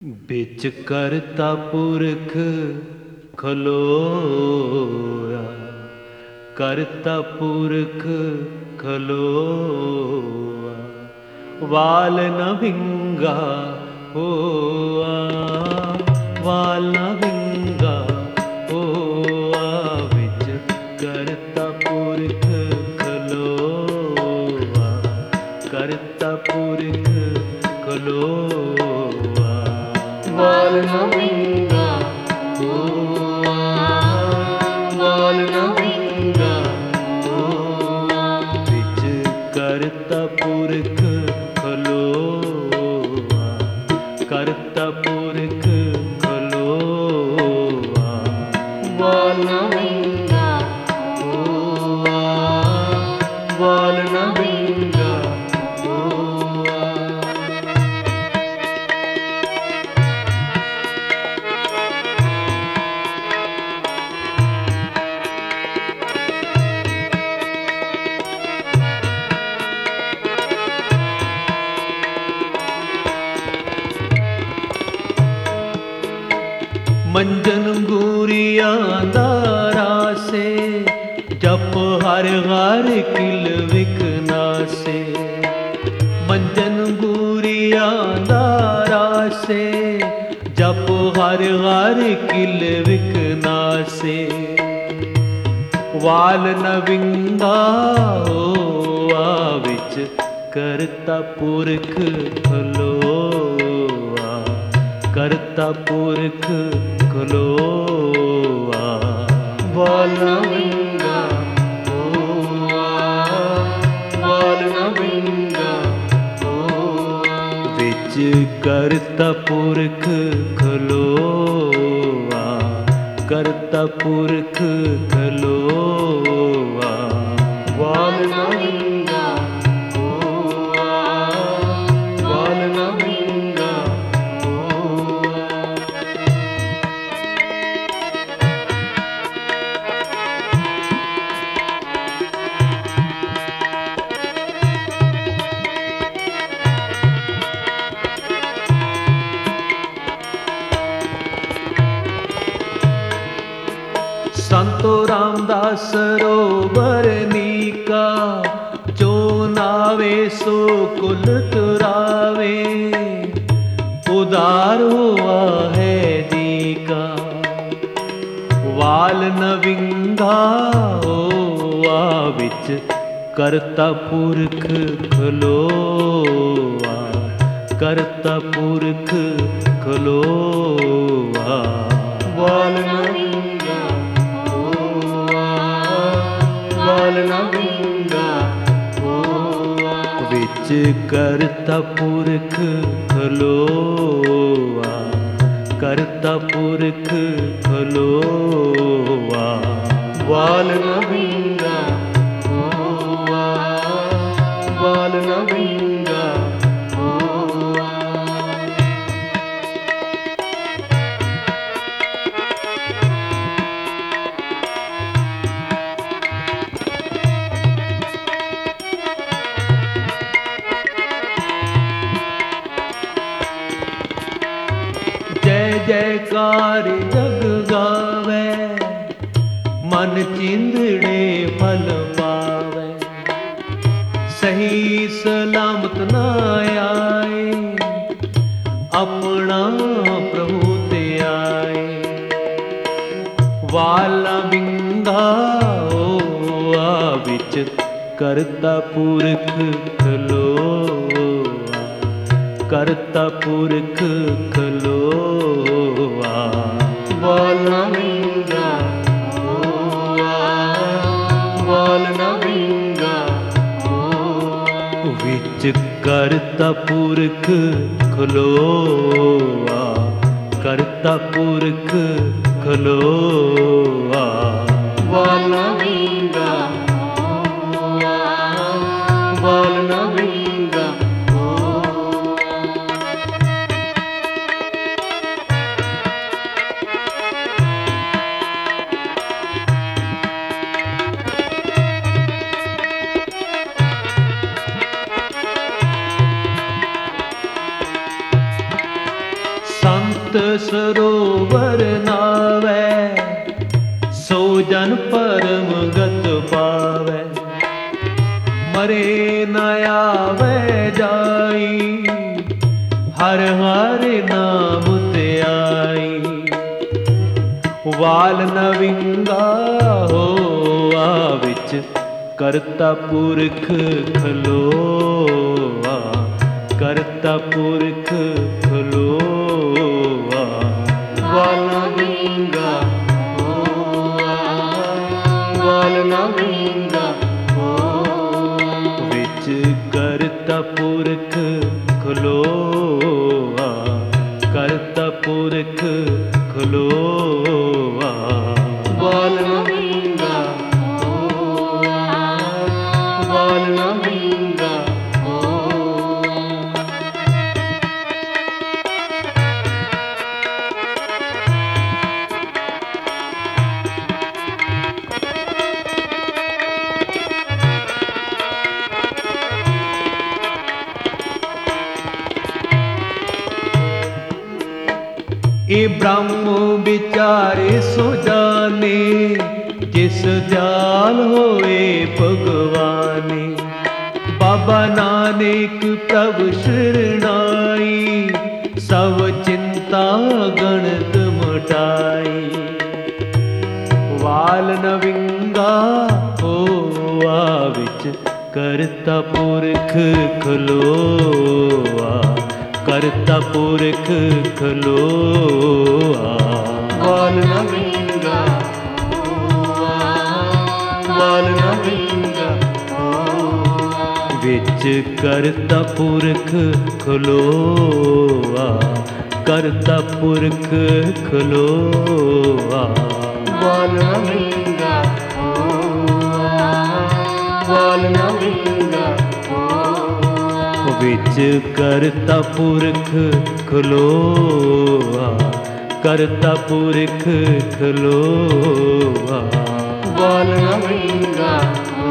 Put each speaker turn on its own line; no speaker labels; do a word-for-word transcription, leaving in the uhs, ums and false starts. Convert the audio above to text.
बिच करता पुरख खलोया, करता पुरख खलोआ, वाल न विंगा होआ, वाल न विंगा होआ, बिच करता पुरख खलोआ, करता पुरख खलोआ, वाल न विंगा होआ, वाल न विंगा होआ, बिच करता पुरख खलोआ, करता पुरख खलोआ, वाल न विंगा होआ, वाल न विंगा होआ। मंजन गुरिया दारा से जप हर हर किल विकना से, मंजन गुरिया दारा से जप हर हर किल विकना से, वाल न विंगा होआ, विच करता पुरख खलोआ, करता पुरख खलोआ, वाल न विंगा होआ, वाल न विंगा होआ, बिच करता पुरख खलोआ, करता पुरख खलोआ, वाल न विंगा होआ, वाल न विंगा होआ। संतो रामदास सरोवर नीका, जो नावे सो कुल तुरावे, उदार हुआ है जी का, वाल न विंगा होआ, बिच करता पुरख खलोआ, करता पुरख खलोआ, वाल न विंगा होआ, वाल न विंगा होआ, बिच करता पुरख खलोआ, करता पुरख खलोआ, वाल न विंगा होआ, वाल न विंगा होआ। जय जयकार जग गावे, मन चिंदड़े फल पावे, सही सलामत न आए, अपना प्रभु ते आए, वाला विंगा होआ, बिच करता पुरख खलोआ, करता पुरख खलोआ, वाल न विंगा होआ, वाल न विंगा होआ, विच करता पुरख खलोआ, करता पुरख खलोआ, वाल न विंगा होआ, वाल न विंगा होआ। ਅੰਮ੍ਰਿਤ ਸਰੋਵਰ ਨਾਵੈ, ਸੋ ਜਨ ਪਰਮ ਗਤ ਪਾਵੈ। ਮਰੇ ਨ ਆਵੈ ਜਾਈ, ਹਰ ਹਰ ਨਾਮ ਧਿਆਈ। ਵਾਲ ਨ ਵਿੰਗਾ ਹੋਆ ਵਿੱਚ, ਕਰਤਾ ਪੁਰਖ ਖਲੋਆ। ਕਰਤਾ ਪੁਰਖ ਖਲੋਆ। ਵਾਲ ਨ ਵਿੰਗਾ ਹੋਆ, ਵਾਲ ਨ ਵਿੰਗਾ ਹੋਆ ਵਿੱਚ, ਕਰਤਾ ਪੁਰਖ ਖਲੋਆ। ਕਰਤਾ ਪੁਰਖ ਖਲੋਆ। ਵਾਲ ਨ ਵਿੰਗਾ ਹੋਆ, ਵਾਲ ਨ ਵਿੰਗਾ ਹੋਆ। ਇਹ ਬ੍ਰਹਮ ਵਿਚਾਰੇ ਸੋ ਜਾਣੇ, ਜਿਸ ਦਿਆਲ ਹੋਏ ਭਗਵਾਨੇ। ਬਾਬਾ ਨਾਨਕ ਪ੍ਰਭ ਸ਼ਰਨਾਈ, ਸਭ ਚਿੰਤਾ ਗਣਤ ਮਟਾਈ। ਵਾਲ ਨ ਵਿੰਗਾ ਹੋਆ ਵਿੱਚ, ਕਰਤਾ ਪੁਰਖ ਖਲੋਆ। ਕਰਤਾ ਪੁਰਖ ਖਲੋਆ। ਵਾਲ ਨ ਵਿੰਗਾ ਹੋਆ, ਵਾਲ ਨ ਵਿੰਗਾ ਹੋਆ ਵਿੱਚ, ਕਰਤਾ ਪੁਰਖ ਖਲੋਆ। ਕਰਤਾ ਪੁਰਖ ਖਲੋਆ। ਵਾਲ ਨ ਵਿੰਗਾ ਹੋਆ, ਵਾਲ ਨ ਵਿੰਗਾ ਵਿੱਚ, ਕਰਤਾ ਪੁਰਖ ਖਲੋਆ। ਕਰਤਾ ਪੁਰਖ ਖਲੋਆ। ਵਾਲ ਨ ਵਿੰਗਾ